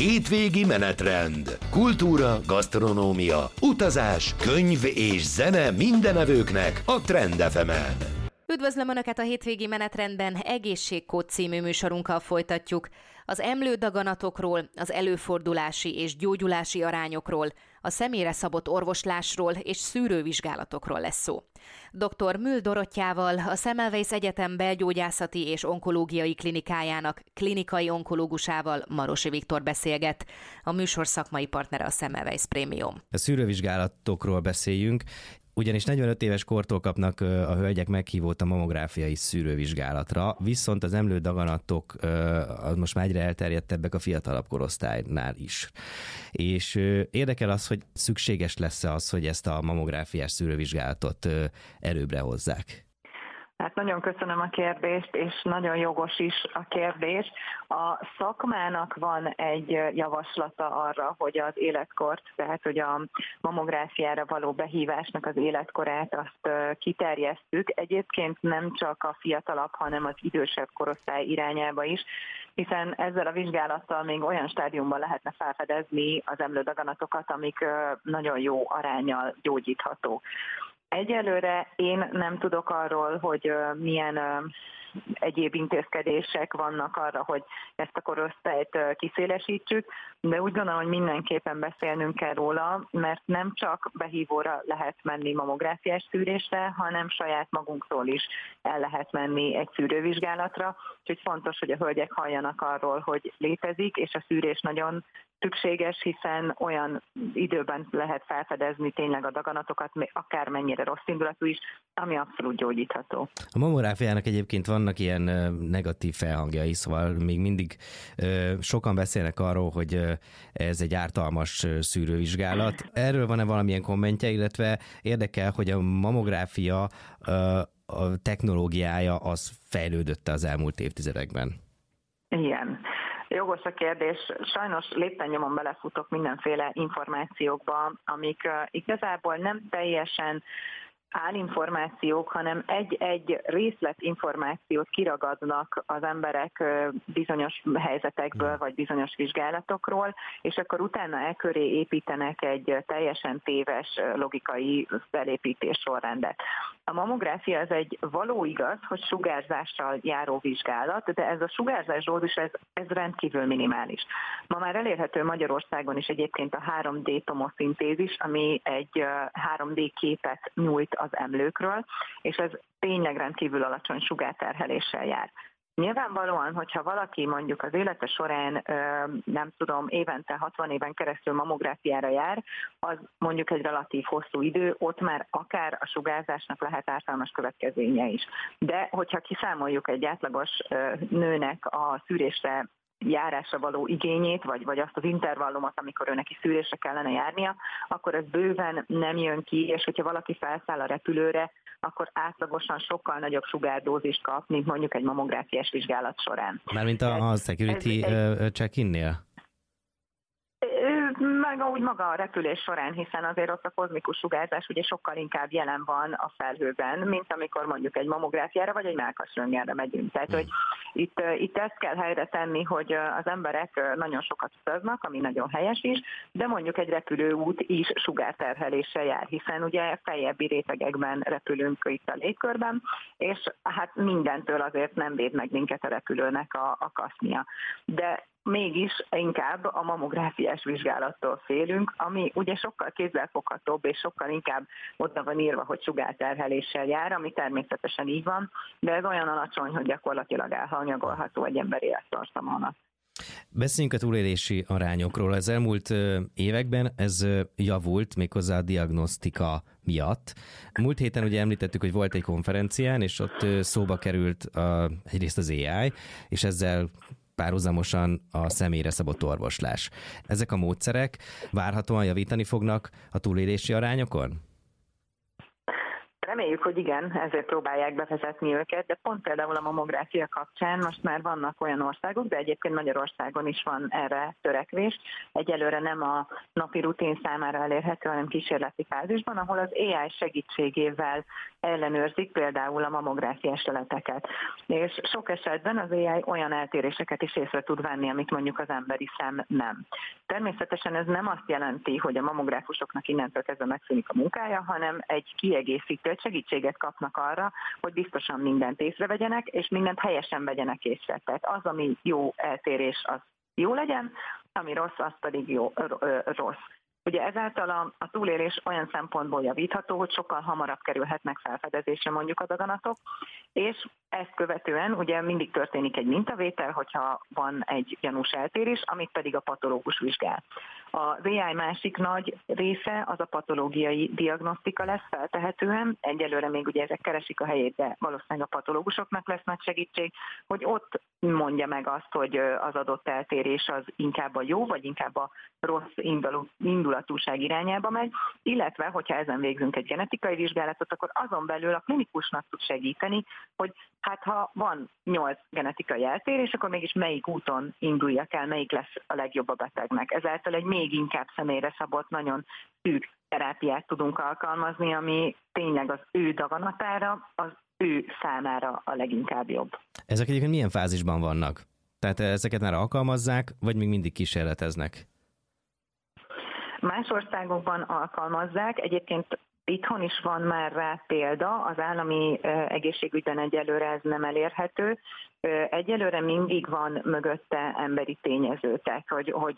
Hétvégi menetrend. Kultúra, gasztronómia, utazás, könyv és zene mindenevőknek a Trend FM-en. Üdvözlöm Önöket a hétvégi menetrendben, Egészségkód című műsorunkkal folytatjuk. Az emlődaganatokról, az előfordulási és gyógyulási arányokról, a személyre szabott orvoslásról és szűrővizsgálatokról lesz szó. Dr. Mühl Dorottyával, a Semmelweis Egyetem belgyógyászati és onkológiai klinikájának klinikai onkológusával, Marosi Viktor beszélget. A műsor szakmai partnere a Semmelweis Premium. A szűrővizsgálatokról beszéljünk, ugyanis 45 éves kortól kapnak a hölgyek meghívót a mamográfiai szűrővizsgálatra, viszont az emlődaganatok most már egyre elterjedtebbek a fiatalabb korosztálynál is. És érdekel az, hogy szükséges lesz az, hogy ezt a mamográfiás szűrővizsgálatot előbbre hozzák. Hát nagyon köszönöm a kérdést, és nagyon jogos is a kérdés. A szakmának van egy javaslata arra, hogy az életkort, tehát hogy a mamográfiára való behívásnak az életkorát azt kiterjesztjük. Egyébként nem csak a fiatalabb, hanem az idősebb korosztály irányába is, hiszen ezzel a vizsgálattal még olyan stádiumban lehetne felfedezni az emlődaganatokat, amik nagyon jó aránnyal gyógyíthatók. Egyelőre én nem tudok arról, hogy milyen egyéb intézkedések vannak arra, hogy ezt a korosztályt kiszélesítsük, de úgy gondolom, hogy mindenképpen beszélnünk kell róla, mert nem csak behívóra lehet menni mamográfiás szűrésre, hanem saját magunktól is el lehet menni egy szűrővizsgálatra, úgyhogy fontos, hogy a hölgyek halljanak arról, hogy létezik, és a szűrés nagyon szükséges, hiszen olyan időben lehet felfedezni tényleg a daganatokat, akár mennyire rossz indulatú is, ami abszolút gyógyítható. A mamográfiának egyébként vannak ilyen negatív felhangjai, szóval még mindig sokan beszélnek arról, hogy ez egy ártalmas szűrővizsgálat. Erről van-e valamilyen kommentje, illetve érdekel, hogy a mamográfia a technológiája az fejlődött az elmúlt évtizedekben? Igen. Jogos a kérdés. Sajnos lépten nyomon belefutok mindenféle információkba, amik igazából nem teljesen állinformációk, hanem egy-egy részletinformációt kiragadnak az emberek bizonyos helyzetekből, vagy bizonyos vizsgálatokról, és akkor utána elköré építenek egy teljesen téves logikai felépítés sorrendet. A mamográfia az egy való igaz, hogy sugárzással járó vizsgálat, de ez a sugárzás dózis, ez rendkívül minimális. Ma már elérhető Magyarországon is egyébként a 3D tomoszintézis, ami egy 3D képet nyújt az emlőkről, és ez tényleg rendkívül alacsony sugárterheléssel jár. Nyilvánvalóan, hogyha valaki mondjuk az élete során, nem tudom, évente 60 éven keresztül mamográfiára jár, az mondjuk egy relatív hosszú idő, ott már akár a sugárzásnak lehet ártalmas következménye is. De hogyha kiszámoljuk egy átlagos nőnek a szűrésre járásra való igényét, vagy azt az intervallumot, amikor ő neki szűrésre kellene járnia, akkor ez bőven nem jön ki, és hogyha valaki felszáll a repülőre, akkor átlagosan sokkal nagyobb sugárdózist kap, mint mondjuk egy mamográfiás vizsgálat során. Mármint a security check-innél? Meg úgy maga a repülés során, hiszen azért ott a kozmikus sugárzás ugye sokkal inkább jelen van a felhőben, mint amikor mondjuk egy mamográfiára vagy egy mellkasröntgenre megyünk. Tehát, hogy itt ezt kell helyre tenni, hogy az emberek nagyon sokat utaznak, ami nagyon helyes is, de mondjuk egy repülőút is sugárterheléssel jár, hiszen ugye feljebbi rétegekben repülünk itt a légkörben, és hát mindentől azért nem véd meg minket a repülőnek a kasznia. De mégis inkább a mamográfiás vizsgálattól félünk, ami ugye sokkal kézzelfoghatóbb és sokkal inkább oda van írva, hogy sugárterheléssel jár, ami természetesen így van, de ez olyan alacsony, hogy gyakorlatilag elhanyagolható egy ember élettartama alatt. Beszéljünk a túlélési arányokról. Az elmúlt években ez javult méghozzá a diagnosztika miatt. Múlt héten ugye említettük, hogy volt egy konferencián, és ott szóba került egyrészt az AI, és ezzel párhuzamosan a személyre szabott orvoslás. Ezek a módszerek várhatóan javítani fognak a túlélési arányokon? Reméljük, hogy igen, ezért próbálják bevezetni őket, de pont például a mamográfia kapcsán most már vannak olyan országok, de egyébként Magyarországon is van erre törekvés. Egyelőre nem a napi rutin számára elérhető, hanem kísérleti fázisban, ahol az AI segítségével ellenőrzik például a mamográfiás leleteket. És sok esetben az AI olyan eltéréseket is észre tud venni, amit mondjuk az emberi szem nem. Természetesen ez nem azt jelenti, hogy a mamográfusoknak innentől kezdve megszűnik a munkája, hanem egy kiegészítő, egy segítséget kapnak arra, hogy biztosan mindent észrevegyenek, és mindent helyesen vegyenek észre. Tehát az, ami jó eltérés, az jó legyen, ami rossz, az pedig rossz. Ugye ezáltal a túlélés olyan szempontból javítható, hogy sokkal hamarabb kerülhetnek felfedezésre mondjuk a daganatok, és ezt követően ugye mindig történik egy mintavétel, hogyha van egy gyanús eltérés, amit pedig a patológus vizsgál. Az AI másik nagy része az a patológiai diagnosztika lesz feltehetően, egyelőre még ugye ezek keresik a helyét, de valószínűleg a patológusoknak lesz nagy segítség, hogy ott mondja meg azt, hogy az adott eltérés az inkább a jó, vagy inkább a rossz indulatúság irányába megy, illetve, hogyha ezen végzünk egy genetikai vizsgálatot, akkor azon belül a klinikusnak tud segíteni, hogy hát ha van 8 genetikai eltérés, akkor mégis melyik úton induljak el, melyik lesz a legjobb a betegnek. Ezáltal egy még inkább személyre szabott, nagyon szűk terápiát tudunk alkalmazni, ami tényleg az ő daganatára, az ő számára a leginkább jobb. Ezek egyébként milyen fázisban vannak? Tehát ezeket már alkalmazzák, vagy még mindig kísérleteznek? Más országokban alkalmazzák, egyébként itthon is van már rá példa, az állami egészségügyben egyelőre ez nem elérhető. Egyelőre mindig van mögötte emberi tényező, tehát hogy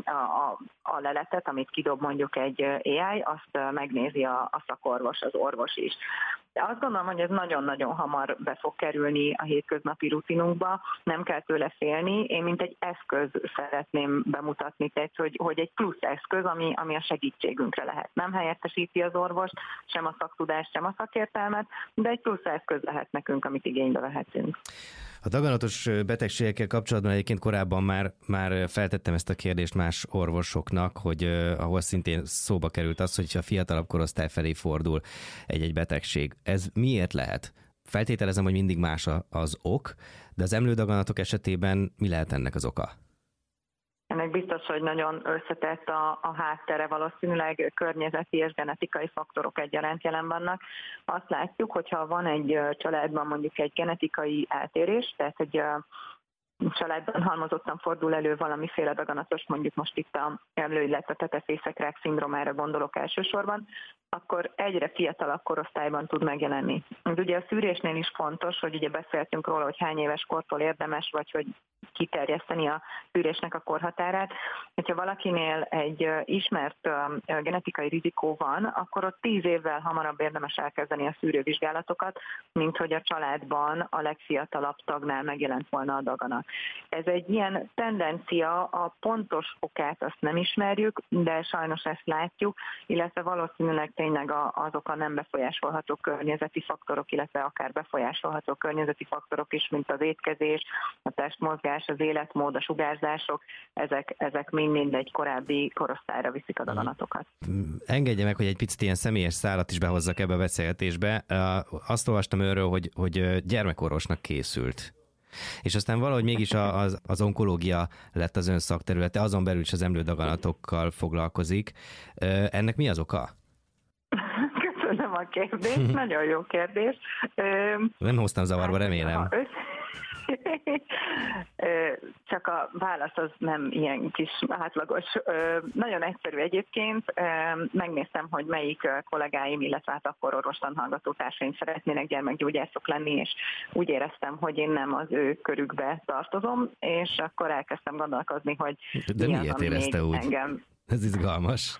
a leletet, amit kidob mondjuk egy AI, azt megnézi a szakorvos, az orvos is. De azt gondolom, hogy ez nagyon-nagyon hamar be fog kerülni a hétköznapi rutinunkba, nem kell tőle félni. Én mint egy eszköz szeretném bemutatni, tehát hogy egy plusz eszköz, ami a segítségünkre lehet. Nem helyettesíti az orvost, sem a szaktudást, sem a szakértelmet, de egy plusz eszköz lehet nekünk, amit igénybe vehetünk. A daganatos betegségekkel kapcsolatban egyébként korábban már feltettem ezt a kérdést más orvosoknak, hogy ahol szintén szóba került az, hogy a fiatalabb korosztály felé fordul egy betegség. Ez miért lehet? Feltételezem, hogy mindig más az ok, de az emlődaganatok esetében mi lehet ennek az oka? Ennek biztos, hogy nagyon összetett a háttere, valószínűleg környezeti és genetikai faktorok egyaránt jelen vannak. Azt látjuk, hogyha van egy családban mondjuk egy genetikai eltérés, tehát egy családban halmozottan fordul elő valamiféle daganatos, mondjuk most itt a emlő, illetve tetefészekrák szindrómára gondolok elsősorban, akkor egyre fiatalabb korosztályban tud megjelenni. Ez ugye a szűrésnél is fontos, hogy ugye beszéltünk róla, hogy hány éves kortól érdemes, vagy hogy kiterjeszteni a szűrésnek a korhatárát. Hogyha valakinél egy ismert genetikai rizikó van, akkor ott 10 évvel hamarabb érdemes elkezdeni a szűrővizsgálatokat, mint hogy a családban a legfiatalabb tagnál megjelent volna a daganat. Ez egy ilyen tendencia, a pontos okát azt nem ismerjük, de sajnos ezt látjuk, illetve valószínűleg tényleg azok a nem befolyásolható környezeti faktorok, illetve akár befolyásolható környezeti faktorok is, mint az étkezés, a testmozgás, az életmód, a sugárzások, ezek mind egy korábbi korosztályra viszik a daganatokat. Engedje meg, hogy egy picit ilyen személyes szálat is behozzak ebbe a beszélgetésbe. Azt olvastam őről, hogy gyermekorvosnak készült. És aztán valahogy mégis az onkológia lett az ön szakterülete, azon belül is az emlődaganatokkal foglalkozik. Ennek mi az oka? Köszönöm a kérdést, nagyon jó kérdés. Nem hoztam zavarba, remélem. Csak a válasz az nem ilyen kis átlagos. Nagyon egyszerű egyébként. Megnéztem, hogy melyik kollégáim, illetve hát akkor orvostan hallgató társaim szeretnének gyermekgyógyászok lenni, és úgy éreztem, hogy én nem az ő körükbe tartozom, és akkor elkezdtem gondolkozni, hogy de miért érezte úgy? Engem... Ez izgalmas.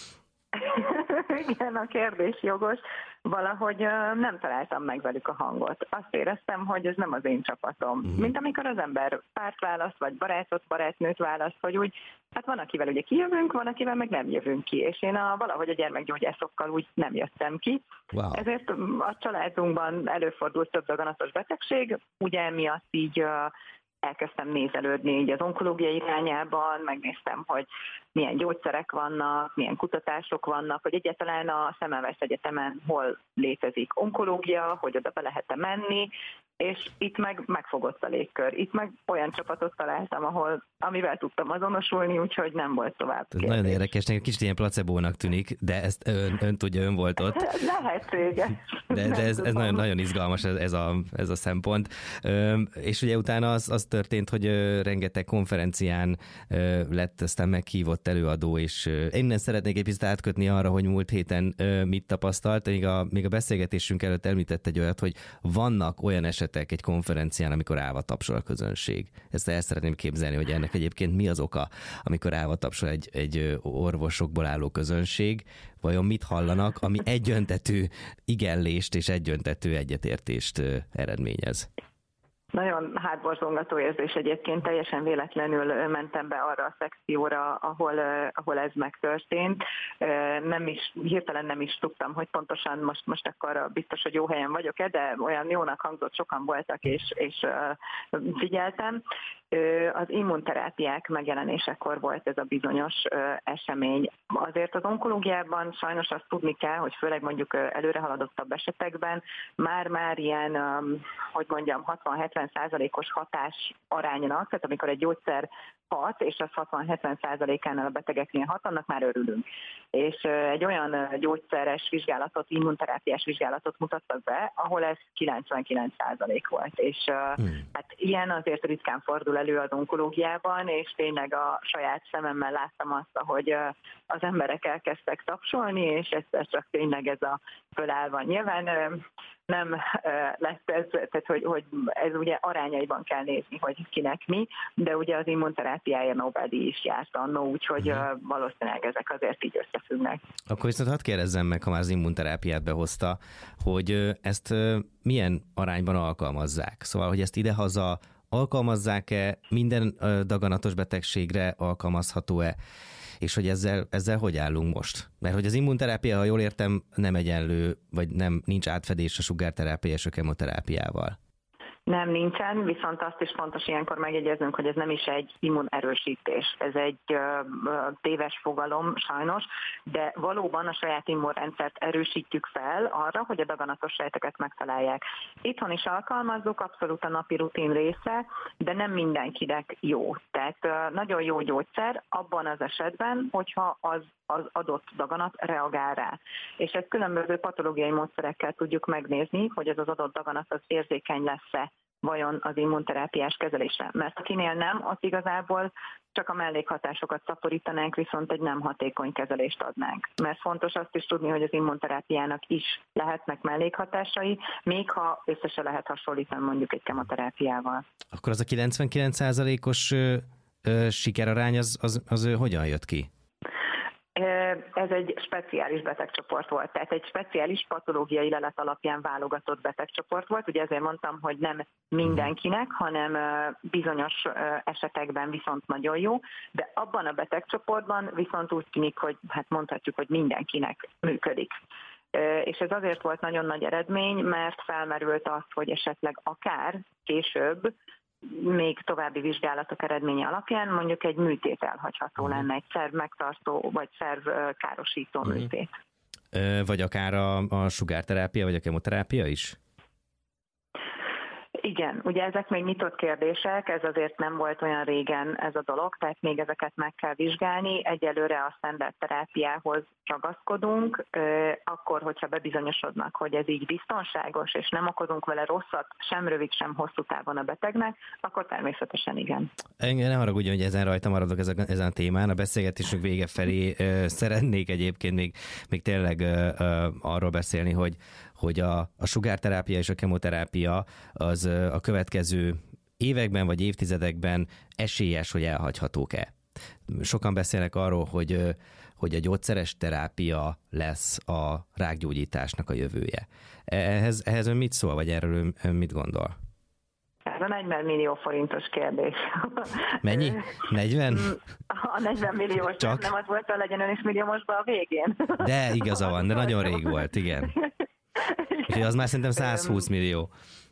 Igen, a kérdés jogos. Valahogy nem találtam meg velük a hangot. Azt éreztem, hogy ez nem az én csapatom. Mint amikor az ember párt választ, vagy barátot, barátnőt választ, hogy úgy, hát van, akivel ugye kijövünk, van, akivel meg nem jövünk ki. És én valahogy a gyermekgyógyászokkal úgy nem jöttem ki. Wow. Ezért a családunkban előfordult több daganatos betegség, ugye emiatt így elkezdtem nézelődni így az onkológia irányában, megnéztem, hogy milyen gyógyszerek vannak, milyen kutatások vannak, hogy egyáltalán a Semmelweis Egyetemen hol létezik onkológia, hogy oda be lehet-e menni, és itt megfogott a légkör. Itt meg olyan csapatot találtam, amivel tudtam azonosulni, úgyhogy nem volt tovább. Ez nagyon érdekes, nekem kicsit ilyen placebónak tűnik, de ezt ön tudja, ön volt ott. Lehetséges. De ez nagyon, nagyon izgalmas ez a szempont. És ugye utána az történt, hogy rengeteg konferencián lett aztán meghívott előadó, és innen szeretnék egy picit átkötni arra, hogy múlt héten mit tapasztalt. Még a beszélgetésünk előtt említett egy olyat, hogy vannak olyan esetek egy konferencián, amikor állva tapsol a közönség. Ezt el szeretném képzelni, hogy ennek egyébként mi az oka, amikor állva tapsol egy orvosokból álló közönség, vajon mit hallanak, ami egyöntetű igellést és egyöntetű egyetértést eredményez? Nagyon hátborzongató érzés egyébként, teljesen véletlenül mentem be arra a szekcióra, ahol ez megtörtént. Hirtelen nem is tudtam, hogy pontosan most akkor biztos, hogy jó helyen vagyok-e, de olyan jónak hangzott, sokan voltak, és figyeltem. Az immunterápiák megjelenésekor volt ez a bizonyos esemény. Azért az onkológiában sajnos azt tudni kell, hogy főleg mondjuk előrehaladottabb esetekben már ilyen, 60-70%-os hatás aránynak, tehát amikor egy gyógyszer hat, és az 60-70%-ánál a betegeknél hat, annak már örülünk. És egy olyan gyógyszeres vizsgálatot, immunterápiás vizsgálatot mutattak be, ahol ez 99% volt. És hát ilyen azért ritkán fordul elő az onkológiában, és tényleg a saját szememmel láttam azt, ahogy az emberek elkezdtek tapsolni, és ez csak tényleg ez a fölállva. Nyilván nem lesz ez, tehát hogy ez ugye arányaiban kell nézni, hogy kinek mi, de ugye az immunterápiája Nobel-díj is járt annó, úgyhogy valószínűleg ezek azért így összefüggnek. Akkor viszont hadd kérdezzem meg, ha már az immunterápiát behozta, hogy ezt milyen arányban alkalmazzák? Szóval, hogy ezt idehaza alkalmazzák-e, minden daganatos betegségre alkalmazható-e, és hogy ezzel hogy állunk most? Mert hogy az immunterápia, ha jól értem, nem egyenlő, vagy nincs átfedés a sugárterápia és a kemoterápiával. Nem, nincsen, viszont azt is fontos ilyenkor megjegyeznünk, hogy ez nem is egy immunerősítés, ez egy téves fogalom sajnos, de valóban a saját immunrendszert erősítjük fel arra, hogy a daganatos sejteket megtalálják. Itthon is alkalmazzuk, abszolút a napi rutin része, de nem mindenkinek jó. Tehát nagyon jó gyógyszer abban az esetben, hogyha az adott daganat reagál rá. És ezt különböző patológiai módszerekkel tudjuk megnézni, hogy ez az adott daganat az érzékeny lesz-e vajon az immunterápiás kezelésre. Mert akinél nem, az igazából csak a mellékhatásokat szaporítanánk, viszont egy nem hatékony kezelést adnánk. Mert fontos azt is tudni, hogy az immunterápiának is lehetnek mellékhatásai, még ha össze se lehet hasonlítani mondjuk egy kemoterápiával. Akkor az a 99%-os sikerarány az hogyan jött ki? Ez egy speciális betegcsoport volt, tehát egy speciális patológiai lelet alapján válogatott betegcsoport volt. Ugye ezért mondtam, hogy nem mindenkinek, hanem bizonyos esetekben viszont nagyon jó, de abban a betegcsoportban viszont úgy tűnik, hogy hát mondhatjuk, hogy mindenkinek működik. És ez azért volt nagyon nagy eredmény, mert felmerült az, hogy esetleg akár később még további vizsgálatok eredménye alapján mondjuk egy műtét elhagyható lenne, egy szerv megtartó vagy szerv károsító műtét. Vagy akár a sugárterápia, vagy a kemoterápia is? Igen, ugye ezek még nyitott kérdések, ez azért nem volt olyan régen ez a dolog, tehát még ezeket meg kell vizsgálni. Egyelőre a standard terápiához ragaszkodunk, akkor, hogyha bebizonyosodnak, hogy ez így biztonságos, és nem okozunk vele rosszat, sem rövid, sem hosszú távon a betegnek, akkor természetesen igen. Engem nem haragudjon, hogy ezen rajta maradok ezen a témán. A beszélgetésünk vége felé szeretnék egyébként még tényleg arról beszélni, hogy a sugárterápia és a kemoterápia az a következő években vagy évtizedekben esélyes, hogy elhagyhatók-e. Sokan beszélnek arról, hogy a gyógyszeres terápia lesz a rákgyógyításnak a jövője. Ehhez ön mit szól, vagy erről ön mit gondol? Ez a 40 millió forintos kérdés. Mennyi? 40? A 40 milliós, csak? Nem az volt a legyen ön is milliómosban a végén. De igaza van, de nagyon rég volt, igen. És az már szerintem 120 millió.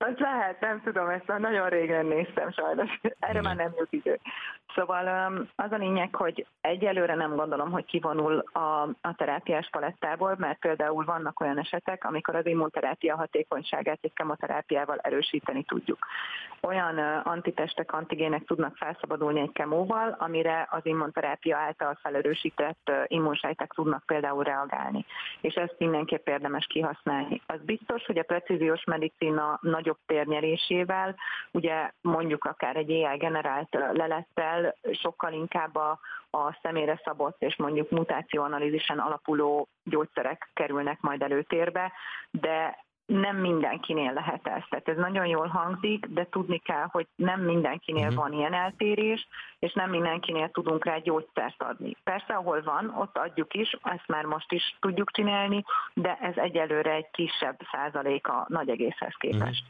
Az lehet, nem tudom, ezt már nagyon régen néztem sajnos, erre már nem jut idő. Szóval az a lényeg, hogy egyelőre nem gondolom, hogy kivonul a terápiás palettából, mert például vannak olyan esetek, amikor az immunterápia hatékonyságát egy kemoterápiával erősíteni tudjuk. Olyan antitestek, antigének tudnak felszabadulni egy kemóval, amire az immunterápia által felerősített immunsejtek tudnak például reagálni. És ezt mindenképp érdemes kihasználni. Az biztos, hogy a precíziós medicina nagyobb térnyerésével, ugye mondjuk akár egy AI generált lelettel sokkal inkább a személyre szabott és mondjuk mutációanalízisen alapuló gyógyszerek kerülnek majd előtérbe, de nem mindenkinél lehet ez. Tehát ez nagyon jól hangzik, de tudni kell, hogy nem mindenkinél van ilyen eltérés, és nem mindenkinél tudunk rá gyógyszert adni. Persze, ahol van, ott adjuk is, ezt már most is tudjuk csinálni, de ez egyelőre egy kisebb százalék a nagy egészhez képest.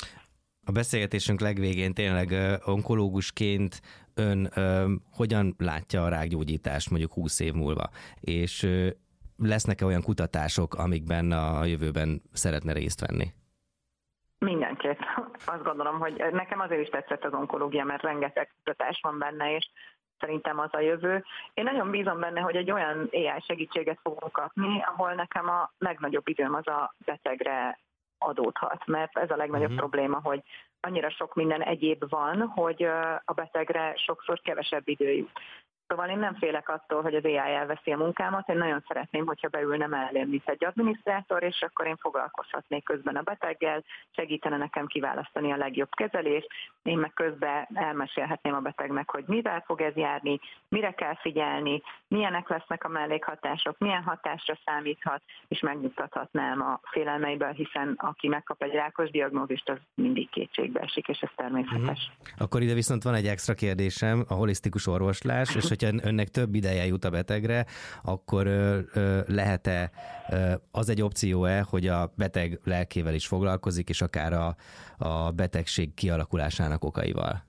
A beszélgetésünk legvégén tényleg onkológusként ön hogyan látja a rákgyógyítást mondjuk 20 év múlva, és lesznek-e olyan kutatások, amikben a jövőben szeretne részt venni? Mindenképp. Azt gondolom, hogy nekem azért is tetszett az onkológia, mert rengeteg kutatás van benne, és szerintem az a jövő. Én nagyon bízom benne, hogy egy olyan AI segítséget fogunk kapni, ahol nekem a legnagyobb időm az a betegre adódhat, mert ez a legnagyobb probléma, hogy annyira sok minden egyéb van, hogy a betegre sokszor kevesebb idő jut. Szóval én nem félek attól, hogy az AI elveszi a munkámat, én nagyon szeretném, hogyha beülne mellém, mint egy adminisztrátor, és akkor én foglalkozhatnék közben a beteggel, segítene nekem kiválasztani a legjobb kezelést, én meg közben elmesélhetném a betegnek, hogy mivel fog ez járni, mire kell figyelni, milyenek lesznek a mellékhatások, milyen hatásra számíthat, és megnyugtathatnám a félelmeiből, hiszen aki megkap egy rákos diagnózist, az mindig kétségbe esik, és ez természetes. Akkor ide viszont van egy extra kérdésem, a holisztikus orvoslás, és hogyha önnek több ideje jut a betegre, akkor lehet-e, az egy opció-e, hogy a beteg lelkével is foglalkozik, és akár a betegség kialakulásának okaival?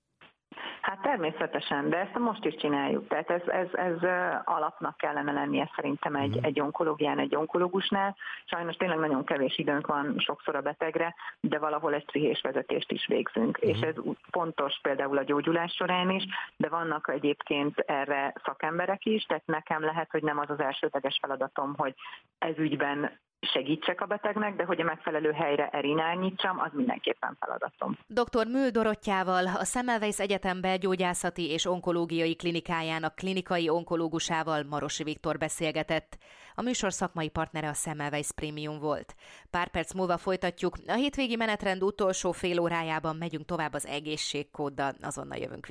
Hát természetesen, de ezt most is csináljuk. Tehát ez alapnak kellene lennie szerintem egy onkológián, egy onkológusnál. Sajnos tényleg nagyon kevés időnk van sokszor a betegre, de valahol egy pszichés vezetést is végzünk. És ez fontos például a gyógyulás során is, de vannak egyébként erre szakemberek is, tehát nekem lehet, hogy nem az az elsődleges feladatom, hogy ez ügyben segítsek a betegnek, de hogy a megfelelő helyre elirányítsam, az mindenképpen feladatom. Dr. Mühl Dorottyával, a Semmelweis Egyetem belgyógyászati és onkológiai klinikájának klinikai onkológusával, Marosi Viktor beszélgetett. A műsor szakmai partnere a Semmelweis Premium volt. Pár perc múlva folytatjuk. A hétvégi menetrend utolsó fél órájában megyünk tovább az egészségkóddal, azonnal jövünk.